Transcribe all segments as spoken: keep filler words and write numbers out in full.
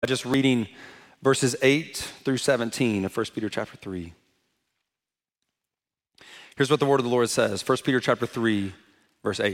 Just reading verses eight through seventeen of First Peter chapter three. Here's what the word of the Lord says. First Peter chapter three, verse eight.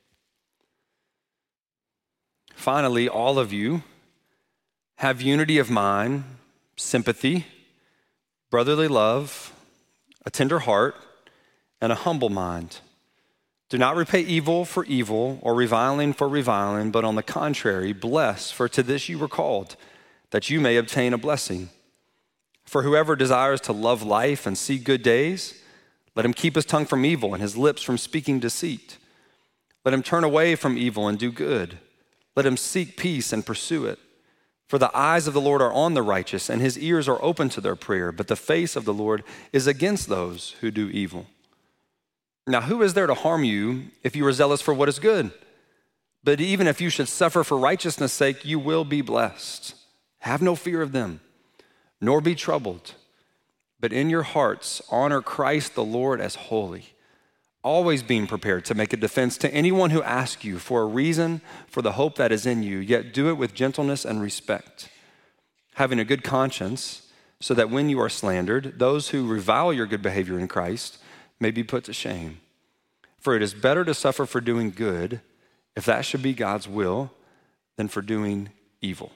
Finally, all of you have unity of mind, sympathy, brotherly love, a tender heart, and a humble mind. Do not repay evil for evil or reviling for reviling, but on the contrary, bless, for to this you were called, that you may obtain a blessing. For whoever desires to love life and see good days, let him keep his tongue from evil and his lips from speaking deceit. Let him turn away from evil and do good. Let him seek peace and pursue it. For the eyes of the Lord are on the righteous, and his ears are open to their prayer, but the face of the Lord is against those who do evil. Now, who is there to harm you if you are zealous for what is good? But even if you should suffer for righteousness' sake, you will be blessed. Have no fear of them, nor be troubled, but in your hearts honor Christ the Lord as holy, always being prepared to make a defense to anyone who asks you for a reason for the hope that is in you, yet do it with gentleness and respect, having a good conscience, so that when you are slandered, those who revile your good behavior in Christ may be put to shame. For it is better to suffer for doing good, if that should be God's will, than for doing evil.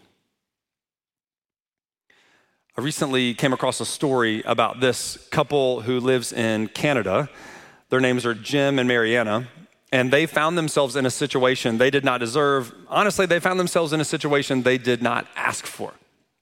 I recently came across a story about this couple who lives in Canada. Their names are Jim and Mariana, and they found themselves in a situation they did not deserve. Honestly, they found themselves in a situation they did not ask for.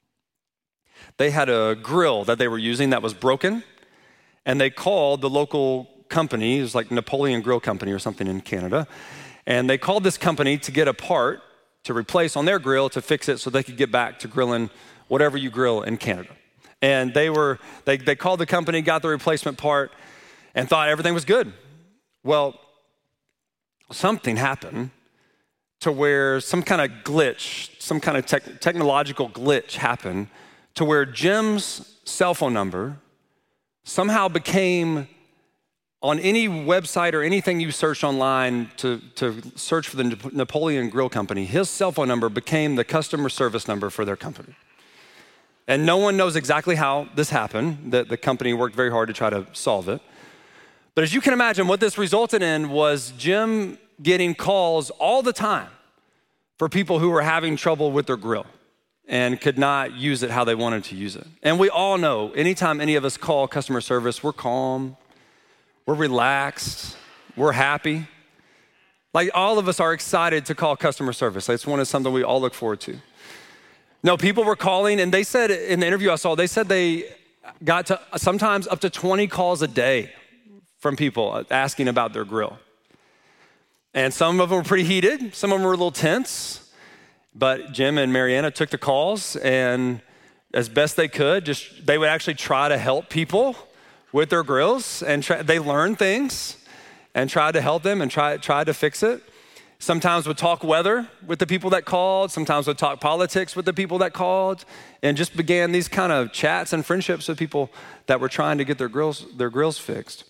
They had a grill that they were using that was broken, and they called the local company. It was like Napoleon Grill Company or something in Canada, and they called this company to get a part to replace on their grill to fix it so they could get back to grilling whatever you grill in Canada. And they were, they, they called the company, got the replacement part, and thought everything was good. Well, something happened to where some kind of glitch, some kind of tech, technological glitch happened to where Jim's cell phone number somehow became, on any website or anything you searched online to, to search for the Napoleon Grill Company, his cell phone number became the customer service number for their company. And no one knows exactly how this happened. The, the company worked very hard to try to solve it. But as you can imagine, what this resulted in was Jim getting calls all the time for people who were having trouble with their grill and could not use it how they wanted to use it. And we all know, anytime any of us call customer service, we're calm, we're relaxed, we're happy. Like, all of us are excited to call customer service. It's one of something we all look forward to. No, people were calling, and they said in the interview I saw, they said they got to sometimes up to twenty calls a day from people asking about their grill. And some of them were pretty heated. Some of them were a little tense. But Jim and Mariana took the calls, and as best they could, just they would actually try to help people with their grills, and try, they learned things and tried to help them and try, tried to fix it. Sometimes would talk weather with the people that called. Sometimes would talk politics with the people that called, and just began these kind of chats and friendships with people that were trying to get their grills, their grills fixed.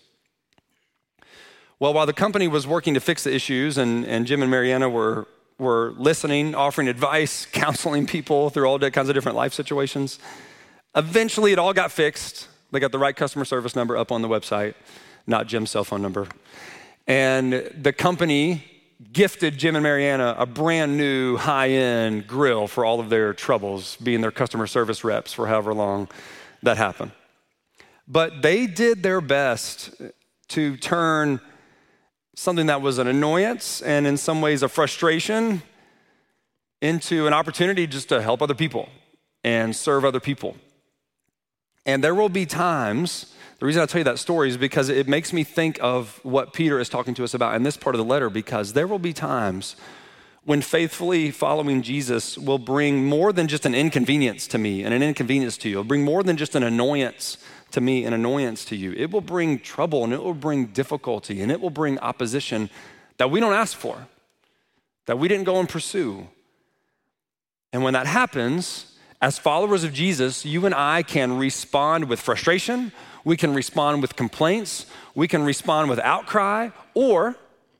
Well, while the company was working to fix the issues, and, and Jim and Mariana were, were listening, offering advice, counseling people through all kinds of different life situations, eventually it all got fixed. They got the right customer service number up on the website, not Jim's cell phone number. And the company gifted Jim and Mariana a brand new high-end grill for all of their troubles, being their customer service reps for however long that happened. But they did their best to turn something that was an annoyance and in some ways a frustration into an opportunity just to help other people and serve other people. And there will be times, the reason I tell you that story is because it makes me think of what Peter is talking to us about in this part of the letter, because there will be times when faithfully following Jesus will bring more than just an inconvenience to me and an inconvenience to you. It'll bring more than just an annoyance to me, an annoyance to you. It will bring trouble, and it will bring difficulty, and it will bring opposition that we don't ask for, that we didn't go and pursue. And when that happens, as followers of Jesus, you and I can respond with frustration, we can respond with complaints, we can respond with outcry, or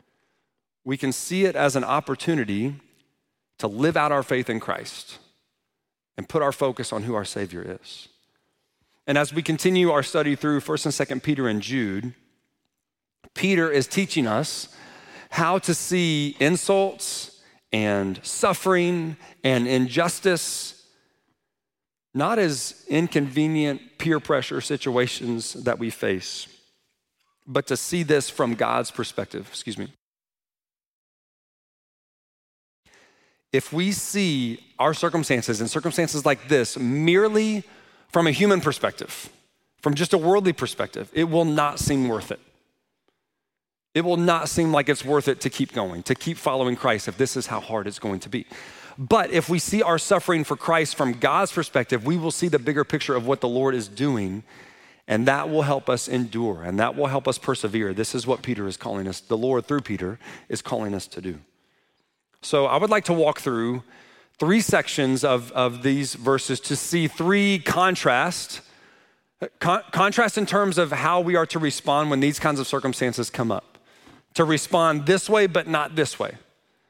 we can see it as an opportunity to live out our faith in Christ and put our focus on who our Savior is. And as we continue our study through First and Second Peter and Jude, Peter is teaching us how to see insults and suffering and injustice not as inconvenient peer pressure situations that we face, but to see this from God's perspective. Excuse me. If we see our circumstances and circumstances like this merely from a human perspective, from just a worldly perspective, it will not seem worth it. It will not seem like it's worth it to keep going, to keep following Christ if this is how hard it's going to be. But if we see our suffering for Christ from God's perspective, we will see the bigger picture of what the Lord is doing, and that will help us endure, and that will help us persevere. This is what Peter is calling us, the Lord through Peter is calling us to do. So I would like to walk through three sections of, of these verses to see three contrasts, con- contrast in terms of how we are to respond when these kinds of circumstances come up. To respond this way, but not this way.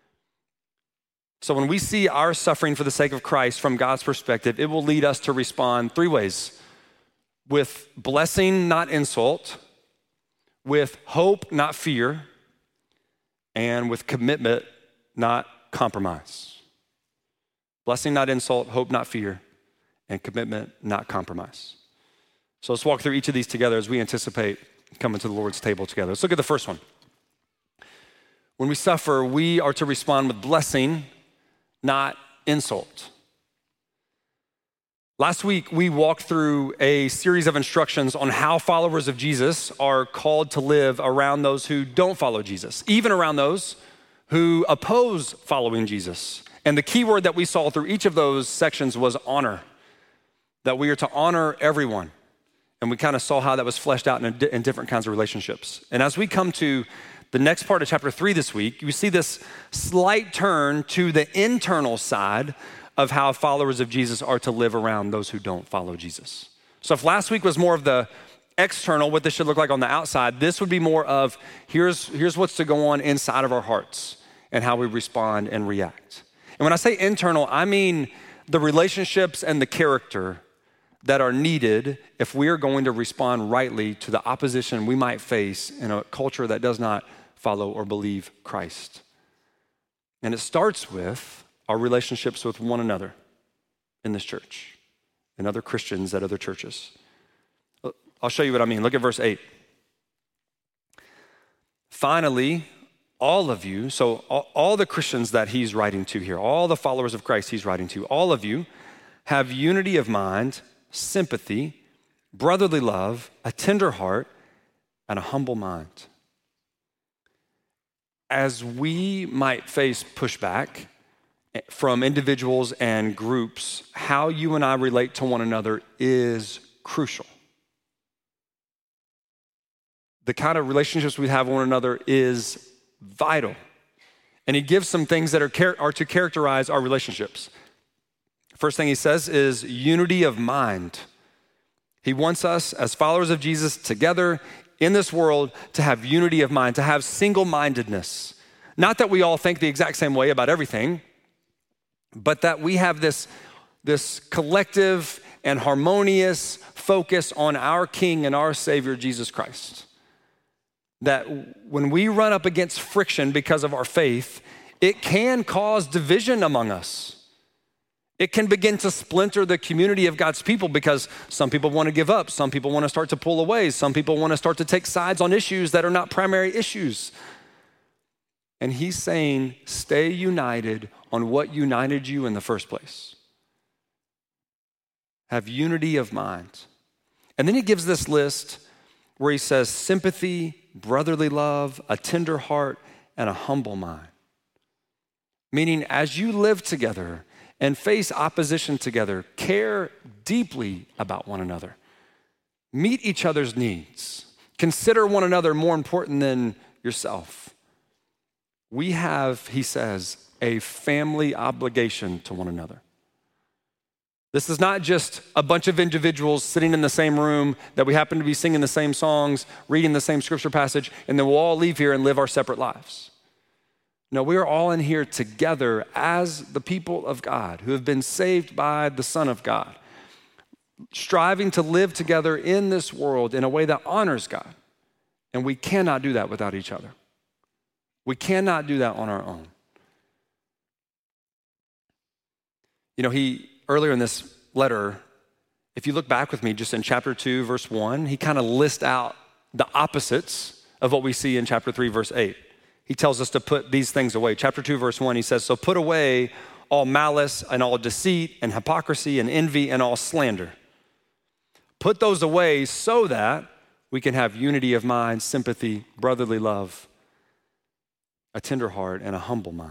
So when we see our suffering for the sake of Christ from God's perspective, it will lead us to respond three ways. With blessing, not insult. With hope, not fear. And with commitment, not compromise. Blessing, not insult, hope, not fear, and commitment, not compromise. So let's walk through each of these together as we anticipate coming to the Lord's table together. Let's look at the first one. When we suffer, we are to respond with blessing, not insult. Last week, we walked through a series of instructions on how followers of Jesus are called to live around those who don't follow Jesus, even around those who oppose following Jesus. And the key word that we saw through each of those sections was honor, that we are to honor everyone. And we kind of saw how that was fleshed out in, a, in different kinds of relationships. And as we come to the next part of chapter three this week, you see this slight turn to the internal side of how followers of Jesus are to live around those who don't follow Jesus. So if last week was more of the external, what this should look like on the outside, this would be more of here's, here's what's to go on inside of our hearts and how we respond and react. And when I say internal, I mean the relationships and the character that are needed if we are going to respond rightly to the opposition we might face in a culture that does not follow or believe Christ. And it starts with our relationships with one another in this church and other Christians at other churches. I'll show you what I mean. Look at verse eight. Finally, all of you, so all, all the Christians that he's writing to here, all the followers of Christ he's writing to, all of you have unity of mind, sympathy, brotherly love, a tender heart, and a humble mind. As we might face pushback from individuals and groups, how you and I relate to one another is crucial. The kind of relationships we have with one another is vital. And he gives some things that are, are to characterize our relationships. First thing he says is unity of mind. He wants us as followers of Jesus together in this world to have unity of mind, to have single-mindedness. Not that we all think the exact same way about everything, but that we have this, this collective and harmonious focus on our King and our Savior, Jesus Christ. That when we run up against friction because of our faith, it can cause division among us. It can begin to splinter the community of God's people because some people want to give up, some people want to start to pull away, some people want to start to take sides on issues that are not primary issues. And he's saying, stay united on what united you in the first place. Have unity of mind. And then he gives this list where he says sympathy, brotherly love, a tender heart, and a humble mind. Meaning as you live together and face opposition together, care deeply about one another. Meet each other's needs. Consider one another more important than yourself. We have, he says, a family obligation to one another. This is not just a bunch of individuals sitting in the same room that we happen to be singing the same songs, reading the same scripture passage, and then we'll all leave here and live our separate lives. No, we are all in here together as the people of God who have been saved by the Son of God, striving to live together in this world in a way that honors God. And we cannot do that without each other. We cannot do that on our own. You know, he, earlier in this letter, if you look back with me just in chapter two, verse one, he kind of lists out the opposites of what we see in chapter three, verse eight. He tells us to put these things away. Chapter two, verse one, he says, so put away all malice and all deceit and hypocrisy and envy and all slander. Put those away so that we can have unity of mind, sympathy, brotherly love, a tender heart, and a humble mind.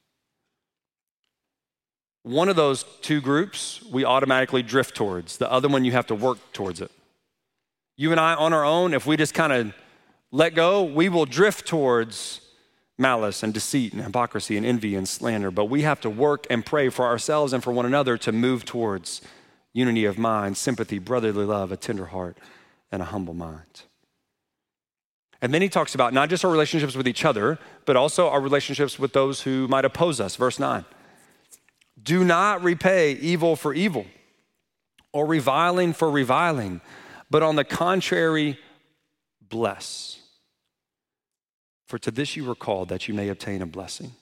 One of those two groups we automatically drift towards. The other one you have to work towards it. You and I on our own, if we just kind of let go, we will drift towards malice and deceit and hypocrisy and envy and slander. But we have to work and pray for ourselves and for one another to move towards unity of mind, sympathy, brotherly love, a tender heart, and a humble mind. And then he talks about not just our relationships with each other, but also our relationships with those who might oppose us. Verse nine, do not repay evil for evil or reviling for reviling, but on the contrary, bless. For to this you were called, that you may obtain a blessing.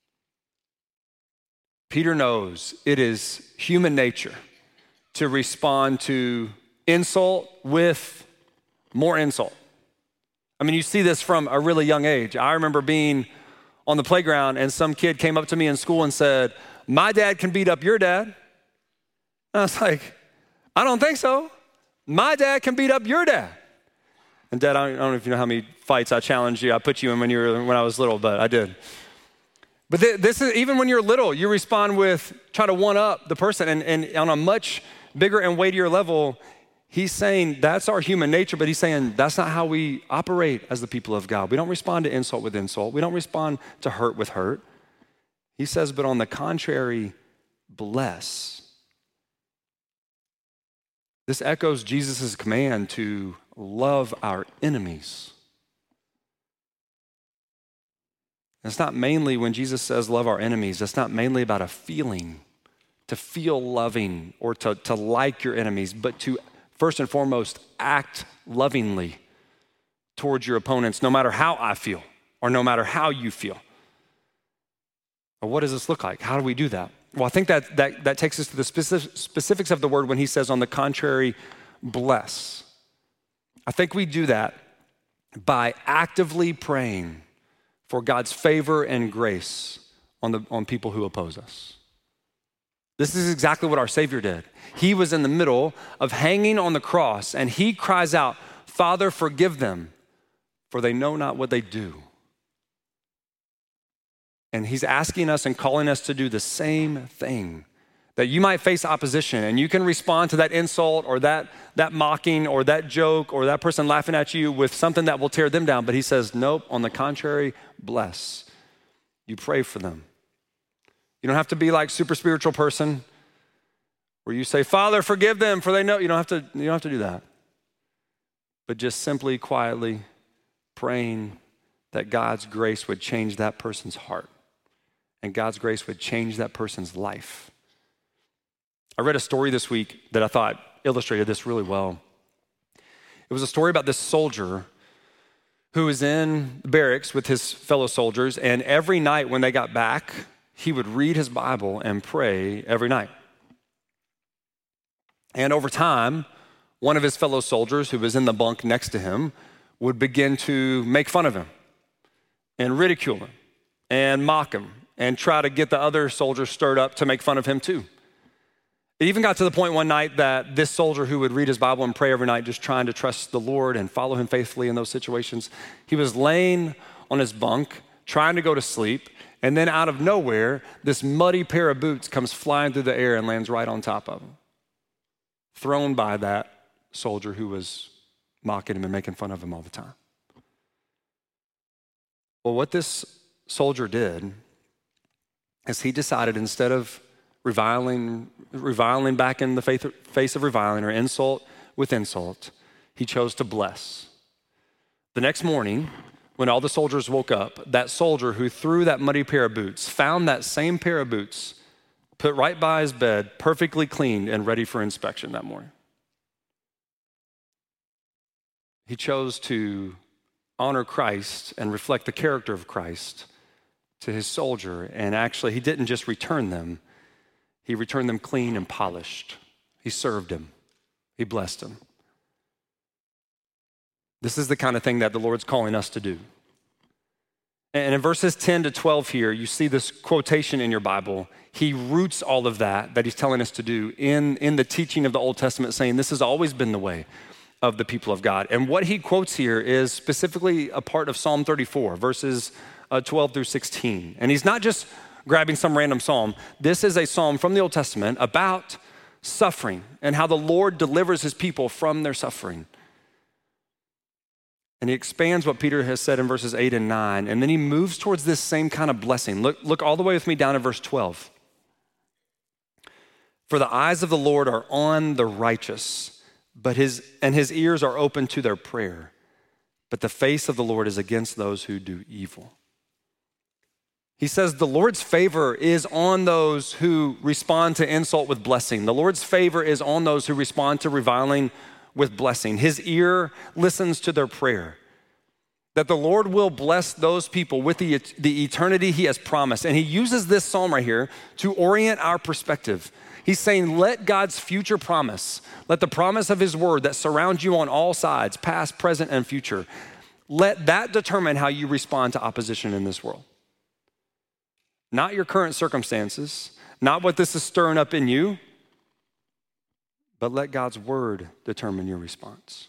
Peter knows it is human nature to respond to insult with more insult. I mean, you see this from a really young age. I remember being on the playground and some kid came up to me in school and said, my dad can beat up your dad. And I was like, I don't think so. My dad can beat up your dad. And Dad, I don't, I don't know if you know how many fights I challenged you. I put you in when you were when I was little, but I did. But th- this is even when you're little, you respond with try to one up the person, and, and on a much bigger and weightier level, he's saying that's our human nature, but he's saying that's not how we operate as the people of God. We don't respond to insult with insult. We don't respond to hurt with hurt. He says, but on the contrary, bless. This echoes Jesus' command to love our enemies. It's not mainly when Jesus says love our enemies, it's not mainly about a feeling, to feel loving or to, to like your enemies, but to first and foremost act lovingly towards your opponents, no matter how I feel or no matter how you feel. Well, what does this look like? How do we do that? Well, I think that that, that takes us to the specific, specifics of the word when he says, on the contrary, bless. I think we do that by actively praying for God's favor and grace on, the, on people who oppose us. This is exactly what our Savior did. He was in the middle of hanging on the cross and he cries out, Father, forgive them, for they know not what they do. And he's asking us and calling us to do the same thing, that you might face opposition and you can respond to that insult or that, that mocking or that joke or that person laughing at you with something that will tear them down. But he says, nope, on the contrary, bless. You pray for them. You don't have to be like super spiritual person where you say, Father, forgive them for they know. You don't have to, you don't have to do that. But just simply, quietly praying that God's grace would change that person's heart and God's grace would change that person's life. I read a story this week that I thought illustrated this really well. It was a story about this soldier who was in barracks with his fellow soldiers, and every night when they got back, he would read his Bible and pray every night. And over time, one of his fellow soldiers who was in the bunk next to him would begin to make fun of him and ridicule him and mock him and try to get the other soldiers stirred up to make fun of him too. It even got to the point one night that this soldier who would read his Bible and pray every night, just trying to trust the Lord and follow him faithfully in those situations, he was laying on his bunk, trying to go to sleep, and then out of nowhere, this muddy pair of boots comes flying through the air and lands right on top of him, thrown by that soldier who was mocking him and making fun of him all the time. Well, what this soldier did is he decided, instead of reviling, reviling back in the face of reviling or insult with insult, he chose to bless. The next morning, when all the soldiers woke up, that soldier who threw that muddy pair of boots found that same pair of boots put right by his bed, perfectly cleaned and ready for inspection that morning. He chose to honor Christ and reflect the character of Christ to his soldier. And actually, he didn't just return them. He returned them clean and polished. He served him. He blessed him. This is the kind of thing that the Lord's calling us to do. And in verses ten to twelve here, you see this quotation in your Bible. He roots all of that that he's telling us to do in, in the teaching of the Old Testament, saying this has always been the way of the people of God. And what he quotes here is specifically a part of Psalm thirty-four, verses uh, twelve through sixteen. And he's not just grabbing some random psalm. This is a psalm from the Old Testament about suffering and how the Lord delivers his people from their suffering. And he expands what Peter has said in verses eight and nine, and then he moves towards this same kind of blessing. Look, look all the way with me down to verse twelve. For the eyes of the Lord are on the righteous, but his and his ears are open to their prayer. But the face of the Lord is against those who do evil. He says the Lord's favor is on those who respond to insult with blessing. The Lord's favor is on those who respond to reviling with blessing. His ear listens to their prayer. That the Lord will bless those people with the, the eternity he has promised. And he uses this psalm right here to orient our perspective. He's saying, let God's future promise, let the promise of his word that surrounds you on all sides, past, present, and future, let that determine how you respond to opposition in this world. Not your current circumstances, not what this is stirring up in you, but let God's word determine your response.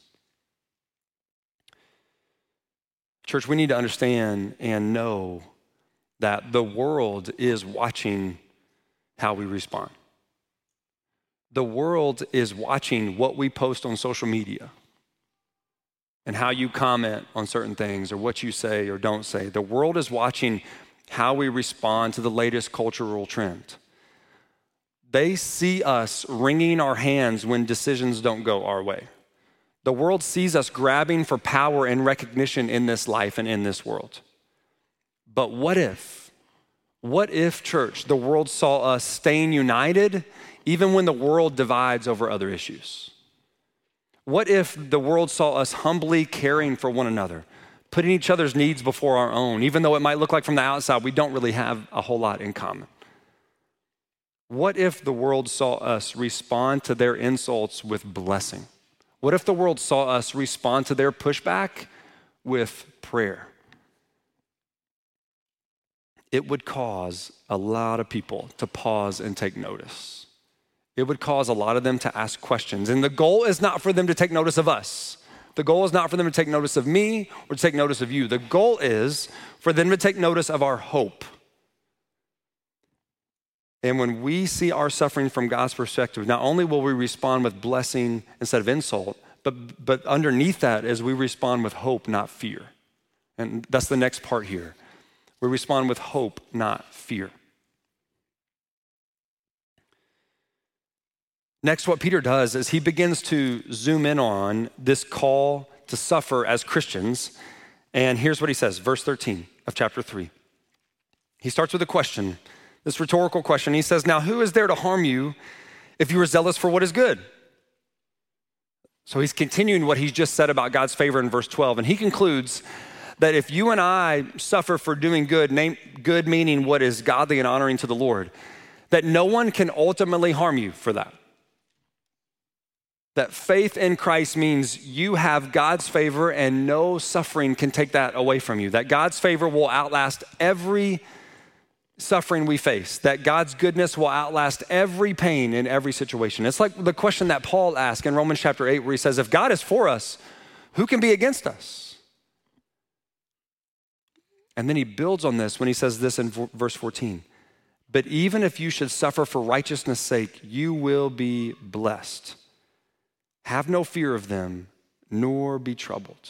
Church, we need to understand and know that the world is watching how we respond. The world is watching what we post on social media and how you comment on certain things or what you say or don't say. The world is watching how we respond to the latest cultural trend. They see us wringing our hands when decisions don't go our way. The world sees us grabbing for power and recognition in this life and in this world. But what if, what if, church, the world saw us staying united even when the world divides over other issues? What if the world saw us humbly caring for one another, putting each other's needs before our own, even though it might look like from the outside we don't really have a whole lot in common? What if the world saw us respond to their insults with blessing? What if the world saw us respond to their pushback with prayer? It would cause a lot of people to pause and take notice. It would cause a lot of them to ask questions. And the goal is not for them to take notice of us. The goal is not for them to take notice of me or to take notice of you. The goal is for them to take notice of our hope. And when we see our suffering from God's perspective, not only will we respond with blessing instead of insult, but, but underneath that is we respond with hope, not fear. And that's the next part here. We respond with hope, not fear. Next, what Peter does is he begins to zoom in on this call to suffer as Christians. And here's what he says, verse thirteen of chapter three. He starts with a question. This rhetorical question. He says, now who is there to harm you if you are zealous for what is good? So he's continuing what he's just said about God's favor in verse twelve. And he concludes that if you and I suffer for doing good, name, good meaning what is godly and honoring to the Lord, that no one can ultimately harm you for that. That faith in Christ means you have God's favor and no suffering can take that away from you. That God's favor will outlast every suffering we face, that God's goodness will outlast every pain in every situation. It's like the question that Paul asked in Romans chapter eight, where he says, if God is for us, who can be against us? And then he builds on this when he says this in verse fourteen, but even if you should suffer for righteousness' sake, you will be blessed. Have no fear of them, nor be troubled.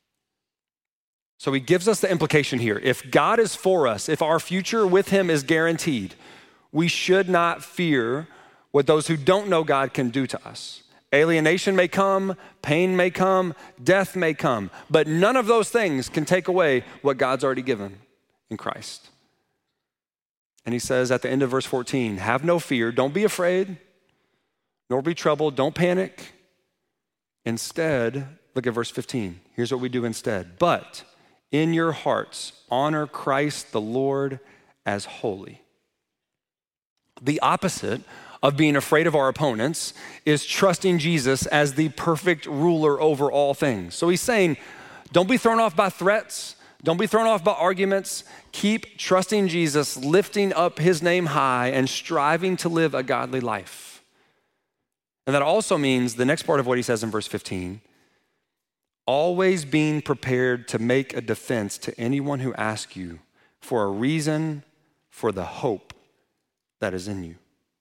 So he gives us the implication here. If God is for us, if our future with him is guaranteed, we should not fear what those who don't know God can do to us. Alienation may come, pain may come, death may come, but none of those things can take away what God's already given in Christ. And he says at the end of verse fourteen, have no fear, don't be afraid, nor be troubled, don't panic. Instead, look at verse fifteen. Here's what we do instead. But in your hearts, honor Christ the Lord as holy. The opposite of being afraid of our opponents is trusting Jesus as the perfect ruler over all things. So he's saying, don't be thrown off by threats. Don't be thrown off by arguments. Keep trusting Jesus, lifting up his name high and striving to live a godly life. And that also means the next part of what he says in verse fifteen, always being prepared to make a defense to anyone who asks you for a reason for the hope that is in you.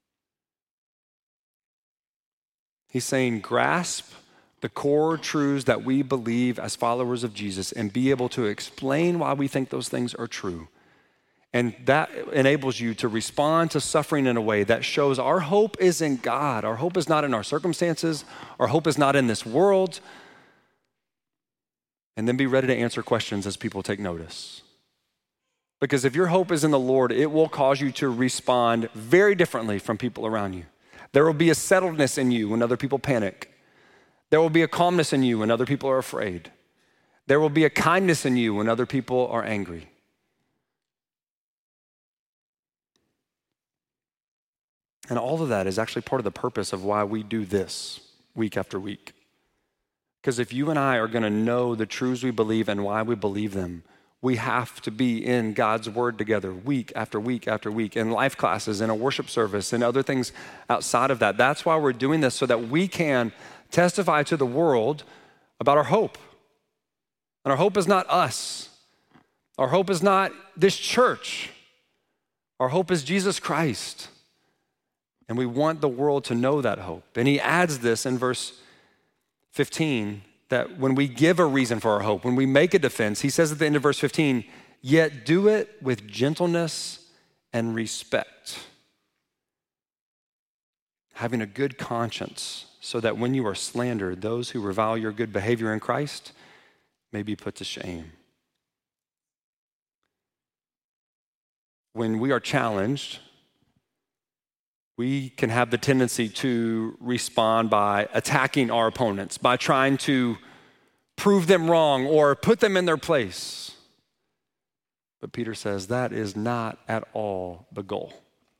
He's saying, grasp the core truths that we believe as followers of Jesus and be able to explain why we think those things are true. And that enables you to respond to suffering in a way that shows our hope is in God. Our hope is not in our circumstances. Our hope is not in this world. And then be ready to answer questions as people take notice. Because if your hope is in the Lord, it will cause you to respond very differently from people around you. There will be a settledness in you when other people panic. There will be a calmness in you when other people are afraid. There will be a kindness in you when other people are angry. And all of that is actually part of the purpose of why we do this week after week. Because if you and I are going to know the truths we believe and why we believe them, we have to be in God's word together week after week after week in life classes, in a worship service, and other things outside of that. That's why we're doing this, so that we can testify to the world about our hope. And our hope is not us. Our hope is not this church. Our hope is Jesus Christ. And we want the world to know that hope. And he adds this in verse fifteen, that when we give a reason for our hope, when we make a defense, he says at the end of verse fifteen, yet do it with gentleness and respect, having a good conscience, so that when you are slandered, those who revile your good behavior in Christ may be put to shame. When we are challenged, we can have the tendency to respond by attacking our opponents, by trying to prove them wrong or put them in their place. But Peter says that is not at all the goal.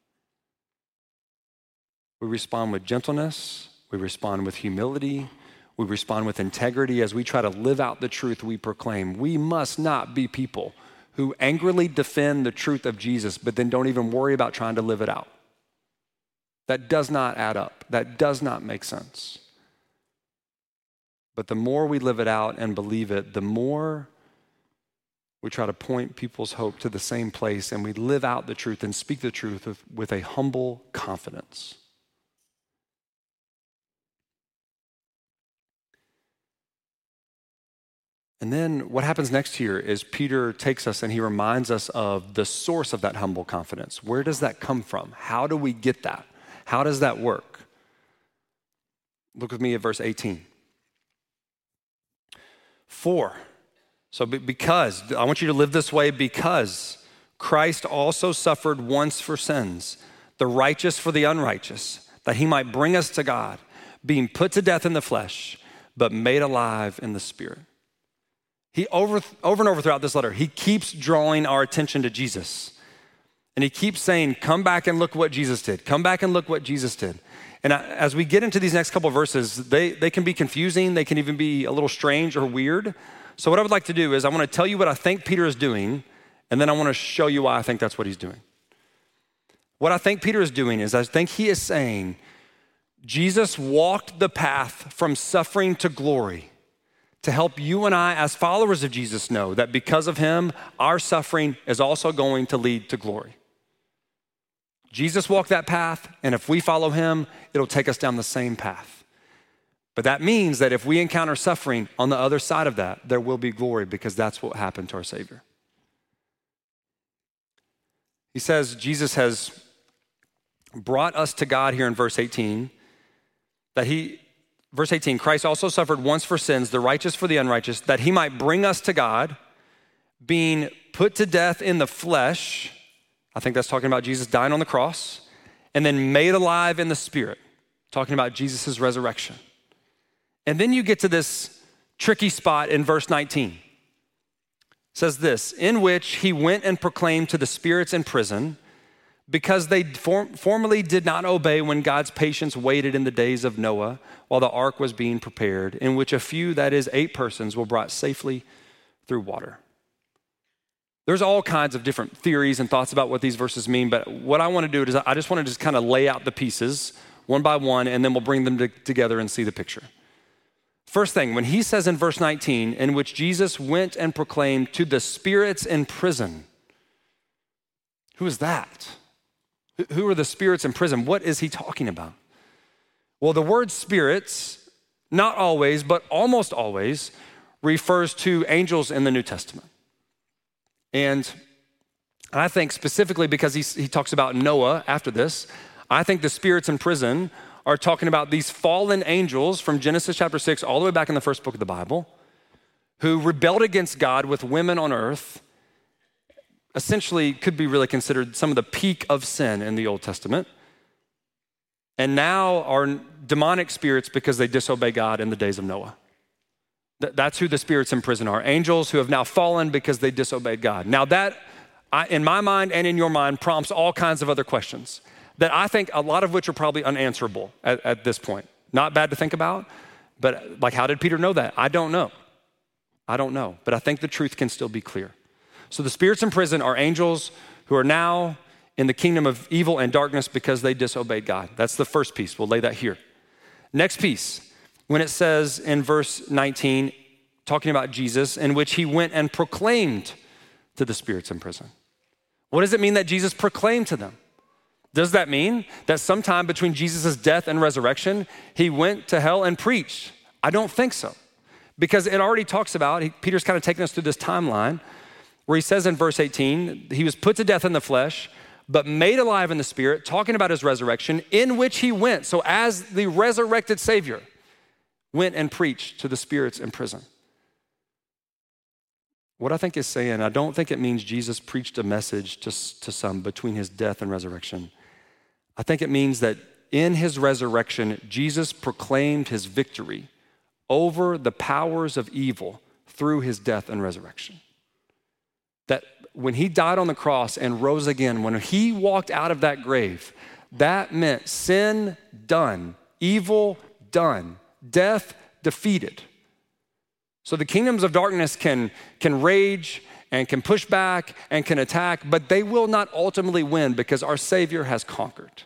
We respond with gentleness, we respond with humility, we respond with integrity as we try to live out the truth we proclaim. We must not be people who angrily defend the truth of Jesus, but then don't even worry about trying to live it out. That does not add up. That does not make sense. But the more we live it out and believe it, the more we try to point people's hope to the same place, and we live out the truth and speak the truth with, with a humble confidence. And then what happens next here is Peter takes us and he reminds us of the source of that humble confidence. Where does that come from? How do we get that? How does that work? Look with me at verse eighteen. For, so because, I want you to live this way because Christ also suffered once for sins, the righteous for the unrighteous, that he might bring us to God, being put to death in the flesh, but made alive in the spirit. He over, over and over throughout this letter, he keeps drawing our attention to Jesus. And he keeps saying, come back and look what Jesus did. Come back and look what Jesus did. And as we get into these next couple of verses, they, they can be confusing. They can even be a little strange or weird. So what I would like to do is I want to tell you what I think Peter is doing, and then I want to show you why I think that's what he's doing. What I think Peter is doing is I think he is saying, Jesus walked the path from suffering to glory to help you and I as followers of Jesus know that because of him, our suffering is also going to lead to glory. Jesus walked that path, and if we follow him, it'll take us down the same path. But that means that if we encounter suffering on the other side of that, there will be glory because that's what happened to our Savior. He says Jesus has brought us to God here in verse eighteen, that he Verse eighteen, Christ also suffered once for sins, the righteous for the unrighteous, that he might bring us to God, being put to death in the flesh. I think that's talking about Jesus dying on the cross, and then made alive in the spirit, talking about Jesus' resurrection. And then you get to this tricky spot in verse nineteen. It says this, in which he went and proclaimed to the spirits in prison, because they form, formerly did not obey when God's patience waited in the days of Noah while the ark was being prepared, in which a few, that is eight persons, were brought safely through water. There's all kinds of different theories and thoughts about what these verses mean, but what I want to do is I just want to just kind of lay out the pieces one by one, and then we'll bring them to, together and see the picture. First thing, when he says in verse nineteen, in which Jesus went and proclaimed to the spirits in prison, who is that? Who are the spirits in prison? What is he talking about? Well, the word spirits, not always, but almost always, refers to angels in the New Testament. And I think specifically because he, he talks about Noah after this, I think the spirits in prison are talking about these fallen angels from Genesis chapter six all the way back in the first book of the Bible, who rebelled against God with women on earth, essentially could be really considered some of the peak of sin in the Old Testament, and now are demonic spirits because they disobey God in the days of Noah. Th- that's who the spirits in prison are, angels who have now fallen because they disobeyed God. Now that, I, in my mind and in your mind, prompts all kinds of other questions that I think a lot of which are probably unanswerable at, at this point. Not bad to think about, but like, how did Peter know that? I don't know. I don't know, but I think the truth can still be clear. So the spirits in prison are angels who are now in the kingdom of evil and darkness because they disobeyed God. That's the first piece. We'll lay that here. Next piece, when it says in verse nineteen, talking about Jesus, in which he went and proclaimed to the spirits in prison. What does it mean that Jesus proclaimed to them? Does that mean that sometime between Jesus' death and resurrection, he went to hell and preached? I don't think so. Because it already talks about, he, Peter's kind of taking us through this timeline where he says in verse eighteen, he was put to death in the flesh, but made alive in the spirit, talking about his resurrection, in which he went. So as the resurrected Savior, went and preached to the spirits in prison. What I think is saying, I don't think it means Jesus preached a message to, to some between his death and resurrection. I think it means that in his resurrection, Jesus proclaimed his victory over the powers of evil through his death and resurrection. That when he died on the cross and rose again, when he walked out of that grave, that meant sin done, evil done, death defeated. So the kingdoms of darkness can, can rage and can push back and can attack, but they will not ultimately win because our Savior has conquered.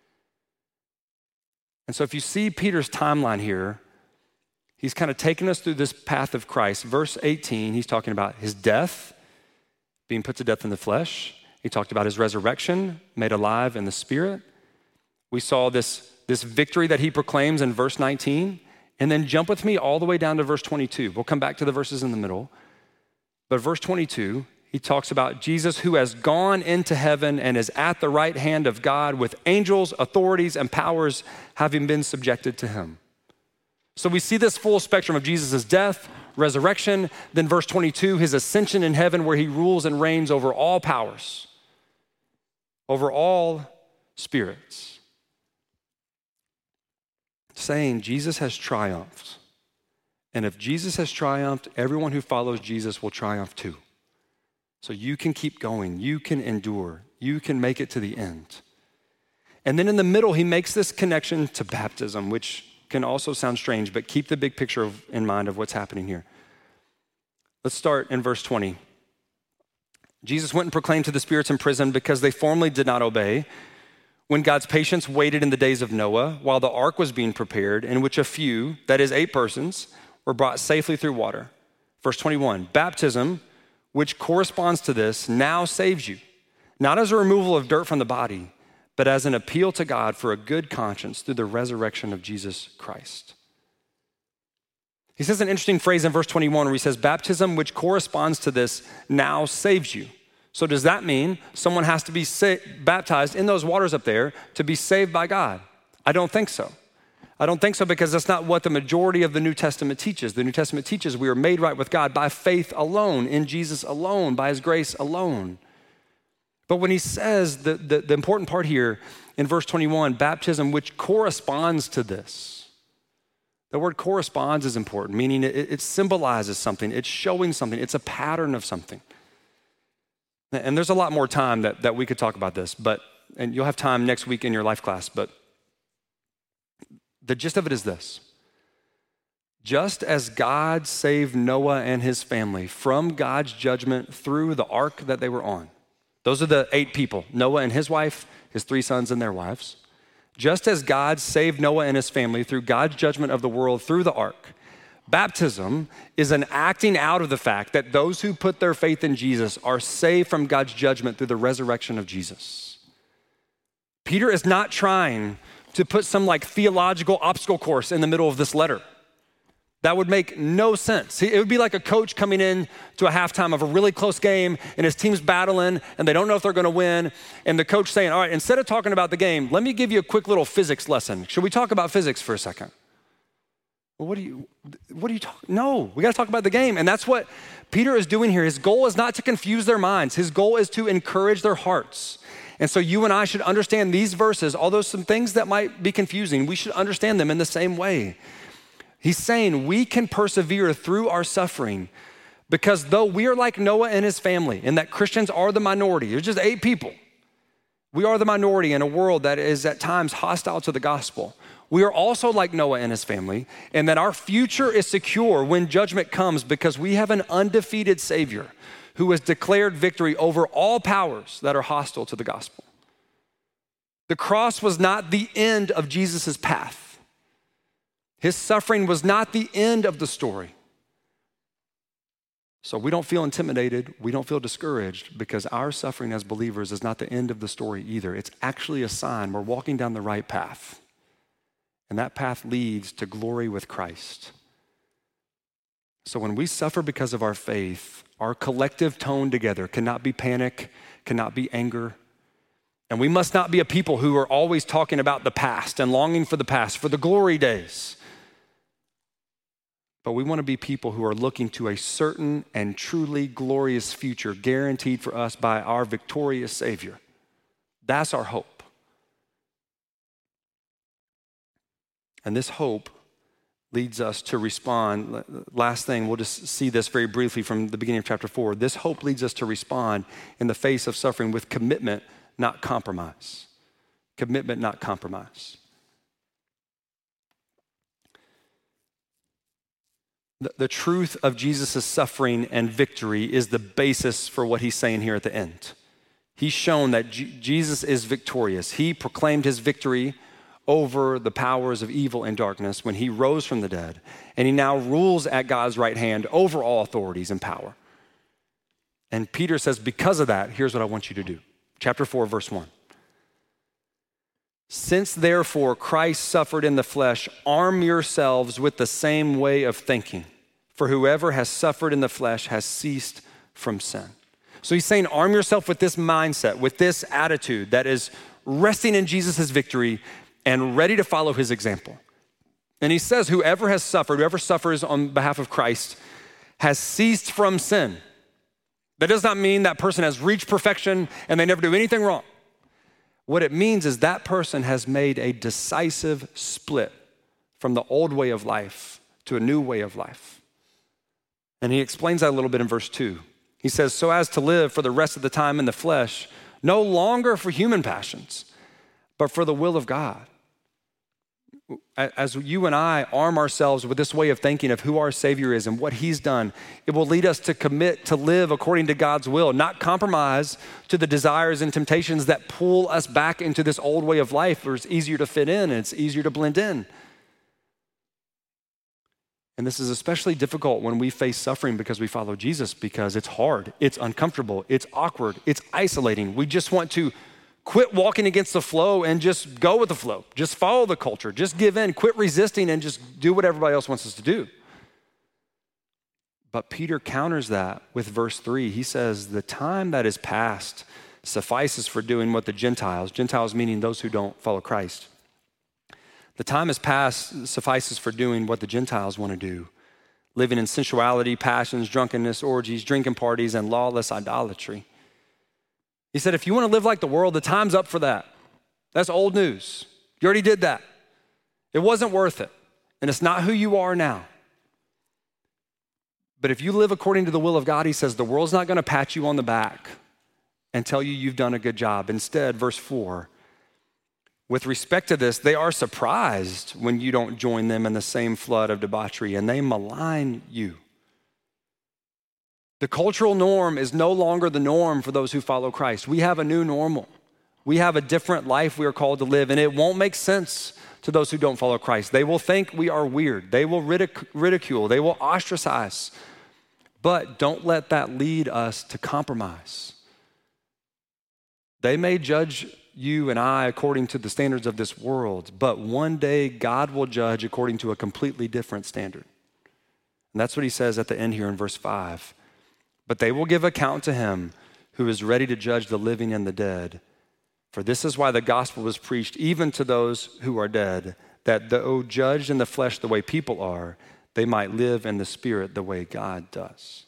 And so if you see Peter's timeline here, he's kind of taken us through this path of Christ. Verse eighteen, he's talking about his death, being put to death in the flesh. He talked about his resurrection, made alive in the spirit. We saw this, this victory that he proclaims in verse nineteen. And then jump with me all the way down to verse twenty-two. We'll come back to the verses in the middle. But verse twenty-two, he talks about Jesus who has gone into heaven and is at the right hand of God with angels, authorities, and powers having been subjected to him. So we see this full spectrum of Jesus' death, resurrection, then verse twenty-two, his ascension in heaven where he rules and reigns over all powers, over all spirits. Saying Jesus has triumphed. And if Jesus has triumphed, everyone who follows Jesus will triumph too. So you can keep going, you can endure, you can make it to the end. And then in the middle, he makes this connection to baptism, which can also sound strange, but keep the big picture of, in mind of what's happening here. Let's start in verse twenty. Jesus went and proclaimed to the spirits in prison because they formerly did not obey, when God's patience waited in the days of Noah while the ark was being prepared, in which a few, that is eight persons, were brought safely through water. Verse twenty-one, baptism, which corresponds to this, now saves you, not as a removal of dirt from the body, but as an appeal to God for a good conscience through the resurrection of Jesus Christ. He says an interesting phrase in verse twenty-one where he says, baptism, which corresponds to this, now saves you. So does that mean someone has to be sa- baptized in those waters up there to be saved by God? I don't think so. I don't think so because that's not what the majority of the New Testament teaches. The New Testament teaches we are made right with God by faith alone, in Jesus alone, by his grace alone. But when he says the, the, the important part here in verse twenty-one, baptism which corresponds to this. The word corresponds is important, meaning it, it symbolizes something. It's showing something. It's a pattern of something. And there's a lot more time that, that we could talk about this, but and you'll have time next week in your life class, but the gist of it is this. Just as God saved Noah and his family from God's judgment through the ark that they were on, those are the eight people, Noah and his wife, his three sons and their wives. Just as God saved Noah and his family through God's judgment of the world through the ark, baptism is an acting out of the fact that those who put their faith in Jesus are saved from God's judgment through the resurrection of Jesus. Peter is not trying to put some like theological obstacle course in the middle of this letter. That would make no sense. It would be like a coach coming in to a halftime of a really close game and his team's battling and they don't know if they're gonna win. And the coach saying, all right, instead of talking about the game, let me give you a quick little physics lesson. Should we talk about physics for a second? Well, what do you, what do you talk? No, we gotta talk about the game. And that's what Peter is doing here. His goal is not to confuse their minds. His goal is to encourage their hearts. And so you and I should understand these verses, although some things that might be confusing, we should understand them in the same way. He's saying we can persevere through our suffering because though we are like Noah and his family, and that Christians are the minority, there's just eight people. We are the minority in a world that is at times hostile to the gospel. We are also like Noah and his family, and that our future is secure when judgment comes because we have an undefeated Savior who has declared victory over all powers that are hostile to the gospel. The cross was not the end of Jesus' path. His suffering was not the end of the story. So we don't feel intimidated, we don't feel discouraged because our suffering as believers is not the end of the story either. It's actually a sign we're walking down the right path. And that path leads to glory with Christ. So when we suffer because of our faith, our collective tone together cannot be panic, cannot be anger. And we must not be a people who are always talking about the past and longing for the past, for the glory days. But we want to be people who are looking to a certain and truly glorious future guaranteed for us by our victorious Savior. That's our hope. And this hope leads us to respond. Last thing, we'll just see this very briefly from the beginning of chapter four. This hope leads us to respond in the face of suffering with commitment, not compromise. Commitment, not compromise. The, the truth of Jesus' suffering and victory is the basis for what he's saying here at the end. He's shown that G- Jesus is victorious. He proclaimed his victory over the powers of evil and darkness when he rose from the dead. And he now rules at God's right hand over all authorities and power. And Peter says, because of that, here's what I want you to do. Chapter four, verse one. Since therefore Christ suffered in the flesh, arm yourselves with the same way of thinking. For whoever has suffered in the flesh has ceased from sin. So he's saying, arm yourself with this mindset, with this attitude that is resting in Jesus' victory and ready to follow his example. And he says, whoever has suffered, whoever suffers on behalf of Christ has ceased from sin. That does not mean that person has reached perfection and they never do anything wrong. What it means is that person has made a decisive split from the old way of life to a new way of life. And he explains that a little bit in verse two. He says, so as to live for the rest of the time in the flesh, no longer for human passions, but for the will of God. As you and I arm ourselves with this way of thinking of who our Savior is and what he's done, it will lead us to commit to live according to God's will, not compromise to the desires and temptations that pull us back into this old way of life where it's easier to fit in and it's easier to blend in. And this is especially difficult when we face suffering because we follow Jesus, because it's hard, it's uncomfortable, it's awkward, it's isolating. We just want to quit walking against the flow and just go with the flow. Just follow the culture. Just give in. Quit resisting and just do what everybody else wants us to do. But Peter counters that with verse three. He says, the time that is past suffices for doing what the Gentiles, Gentiles meaning those who don't follow Christ, The time has passed suffices for doing what the Gentiles want to do, living in sensuality, passions, drunkenness, orgies, drinking parties, and lawless idolatry. He said, if you want to live like the world, the time's up for that. That's old news. You already did that. It wasn't worth it, and it's not who you are now. But if you live according to the will of God, he says, the world's not going to pat you on the back and tell you you've done a good job. Instead, verse four, with respect to this, they are surprised when you don't join them in the same flood of debauchery, and they malign you. The cultural norm is no longer the norm for those who follow Christ. We have a new normal. We have a different life we are called to live, and it won't make sense to those who don't follow Christ. They will think we are weird. They will ridic- ridicule. They will ostracize. But don't let that lead us to compromise. They may judge you and I according to the standards of this world, but one day God will judge according to a completely different standard. And that's what he says at the end here in verse five. But they will give account to him who is ready to judge the living and the dead. For this is why the gospel was preached even to those who are dead, that though judged in the flesh the way people are, they might live in the spirit the way God does.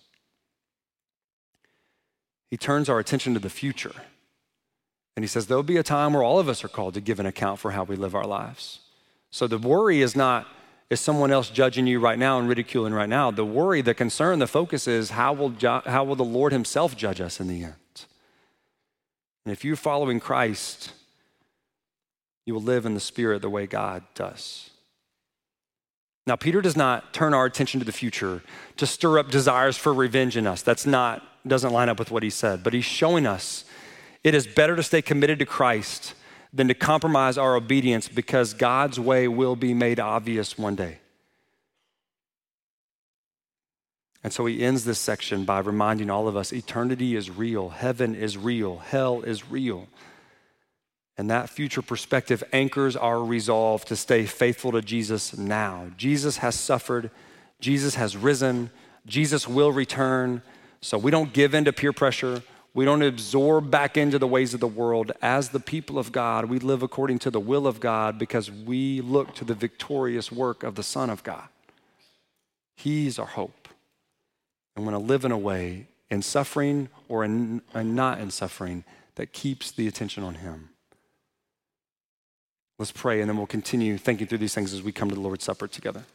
He turns our attention to the future. And he says, there'll be a time where all of us are called to give an account for how we live our lives. So the worry is not, is someone else judging you right now and ridiculing right now? The worry, the concern, the focus is how will, ju- how will the Lord himself judge us in the end? And if you're following Christ, you will live in the spirit the way God does. Now, Peter does not turn our attention to the future to stir up desires for revenge in us. That's not, doesn't line up with what he said, but he's showing us it is better to stay committed to Christ than to compromise our obedience because God's way will be made obvious one day. And so he ends this section by reminding all of us eternity is real, heaven is real, hell is real. And that future perspective anchors our resolve to stay faithful to Jesus now. Jesus has suffered, Jesus has risen, Jesus will return. So we don't give in to peer pressure. We don't absorb back into the ways of the world. As the people of God, we live according to the will of God because we look to the victorious work of the Son of God. He's our hope. And want to live in a way in suffering or in, in not in suffering that keeps the attention on him. Let's pray, and then we'll continue thinking through these things as we come to the Lord's Supper together.